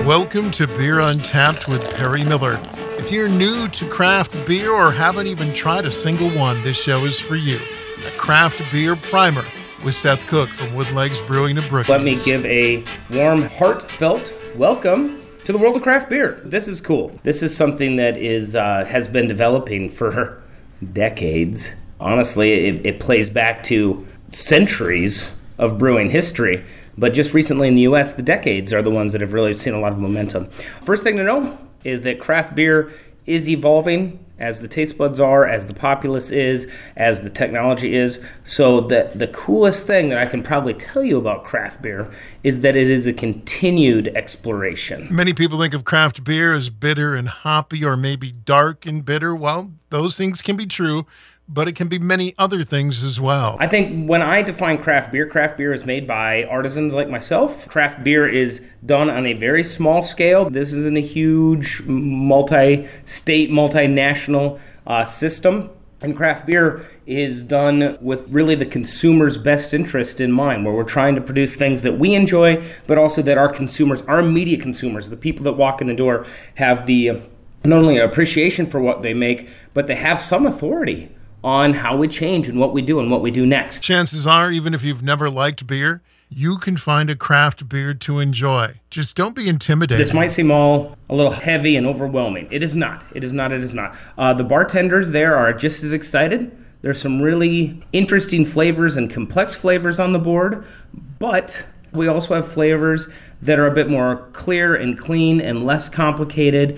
Welcome to Beer Untapped with Perry Miller. If you're new to craft beer or haven't even tried a single one, this show is for you. A craft beer primer with Seth Cook from Woodlegs Brewing of Brookings. Let me give a warm, heartfelt welcome to the world of craft beer. This is cool. This is something that has been developing for decades. Honestly, it plays back to centuries of brewing history. But just recently in the U.S., the decades are the ones that have really seen a lot of momentum. First thing to know is that craft beer is evolving as the taste buds are, as the populace is, as the technology is. So the coolest thing that I can probably tell you about craft beer is that it is a continued exploration. Many people think of craft beer as bitter and hoppy or maybe dark and bitter. Well, those things can be true, but it can be many other things as well. I think when I define craft beer is made by artisans like myself. Craft beer is done on a very small scale. This isn't a huge multi-state, multinational system. And craft beer is done with really the consumer's best interest in mind, where we're trying to produce things that we enjoy, but also that our consumers, our immediate consumers, the people that walk in the door, have the not only appreciation for what they make, but they have some authority on how we change and what we do and what we do next. Chances are, even if you've never liked beer, you can find a craft beer to enjoy. Just don't be intimidated. This might seem all a little heavy and overwhelming. It is not. It is not. The bartenders there are just as excited. There's some really interesting flavors and complex flavors on the board, but we also have flavors that are a bit more clear and clean and less complicated,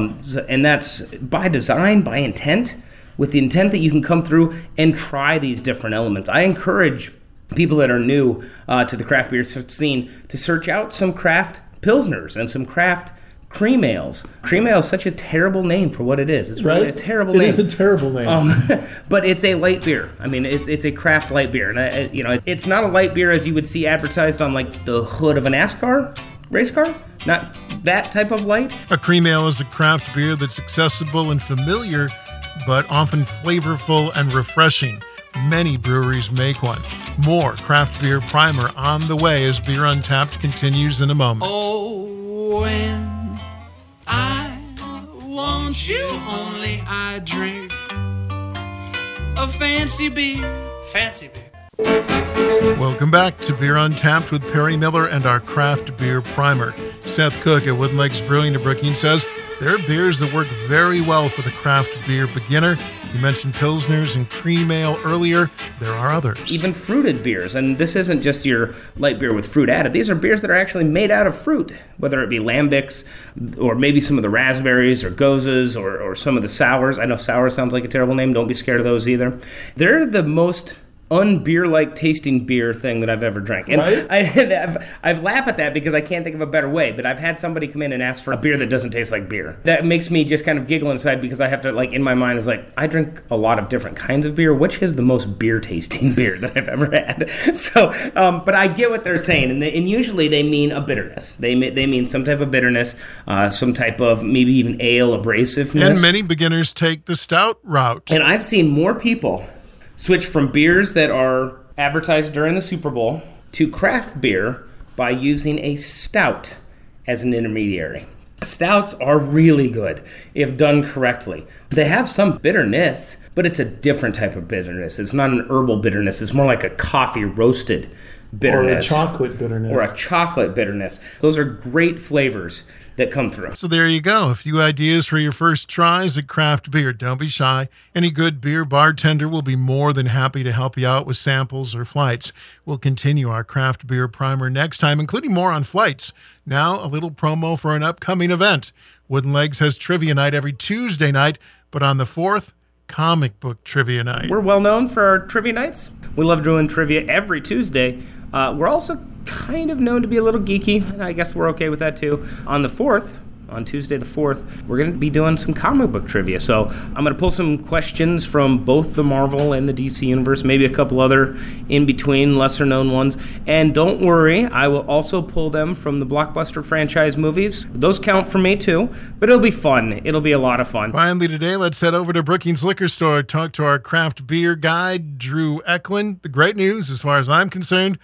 and that's by design, by intent, with the intent that you can come through and try these different elements. I encourage people that are new to the craft beer scene to search out some craft pilsners and some craft cream ales. Cream ale is such a terrible name for what it is. It's really a terrible name. It is a terrible name. But it's a light beer. I mean, it's a craft light beer. And, it's not a light beer as you would see advertised on, like, the hood of a NASCAR race car. Not that type of light. A cream ale is a craft beer that's accessible and familiar, but often flavorful and refreshing. Many breweries make one. More Craft Beer Primer on the way as Beer Untapped continues in a moment. Oh, when I want you only, I drink a fancy beer. Fancy beer. Welcome back to Beer Untapped with Perry Miller and our Craft Beer Primer. Seth Cook at Woodlegs Brewing of Brookings says there are beers that work very well for the craft beer beginner. You mentioned pilsners and cream ale earlier. There are others. Even fruited beers. And this isn't just your light beer with fruit added. These are beers that are actually made out of fruit, whether it be lambics or maybe some of the raspberries or gozas or some of the sours. I know sour sounds like a terrible name. Don't be scared of those either. They're the most unbeer-like tasting beer thing that I've ever drank. And right? I've laughed at that because I can't think of a better way, but I've had somebody come in and ask for a beer that doesn't taste like beer. That makes me just kind of giggle inside because I have to, like, in my mind is like, I drink a lot of different kinds of beer. Which is the most beer-tasting beer that I've ever had? So, but I get what they're saying, and usually they mean a bitterness. They mean some type of bitterness, some type of maybe even ale abrasiveness. And many beginners take the stout route. And I've seen more people switch from beers that are advertised during the Super Bowl to craft beer by using a stout as an intermediary. Stouts are really good if done correctly. They have some bitterness, but it's a different type of bitterness. It's not an herbal bitterness. It's more like a coffee roasted bitterness. Or a chocolate bitterness. Or a chocolate bitterness. Those are great flavors that come through. So there you go. A few ideas for your first tries at craft beer. Don't be shy. Any good beer bartender will be more than happy to help you out with samples or flights. We'll continue our craft beer primer next time, including more on flights. Now, a little promo for an upcoming event. Wooden Legs has trivia night every Tuesday night, but on the 4th, comic book trivia night. We're well known for our trivia nights. We love doing trivia every Tuesday. We're also kind of known to be a little geeky, and I guess we're okay with that too. On the 4th, on Tuesday the 4th, we're going to be doing some comic book trivia. So I'm going to pull some questions from both the Marvel and the DC universe, maybe a couple other in-between, lesser-known ones. And don't worry, I will also pull them from the blockbuster franchise movies. Those count for me too, but it'll be fun. It'll be a lot of fun. Finally today, let's head over to Brookings Liquor Store, talk to our craft beer guide, Drew Eklund. The great news, as far as I'm concerned,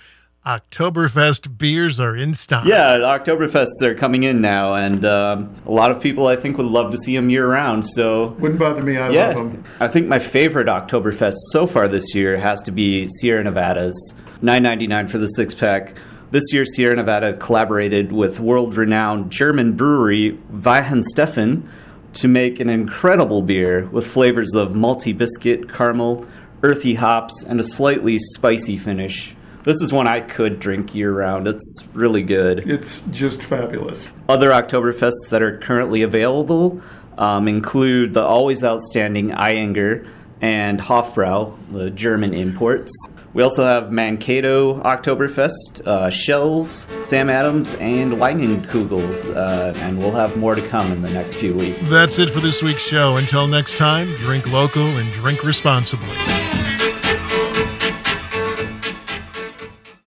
Oktoberfest beers are in stock. Yeah, Oktoberfests are coming in now, and a lot of people, I think, would love to see them year-round, so... Wouldn't bother me, I love them. I think my favorite Oktoberfest so far this year has to be Sierra Nevada's. $9.99 for the six-pack. This year, Sierra Nevada collaborated with world-renowned German brewery Weihenstephan to make an incredible beer with flavors of malty biscuit, caramel, earthy hops, and a slightly spicy finish. This is one I could drink year-round. It's really good. It's just fabulous. Other Oktoberfests that are currently available include the always outstanding Eyinger and Hofbrau, the German imports. We also have Mankato Oktoberfest, Shells, Sam Adams, and Weinenkugels, and we'll have more to come in the next few weeks. That's it for this week's show. Until next time, drink local and drink responsibly.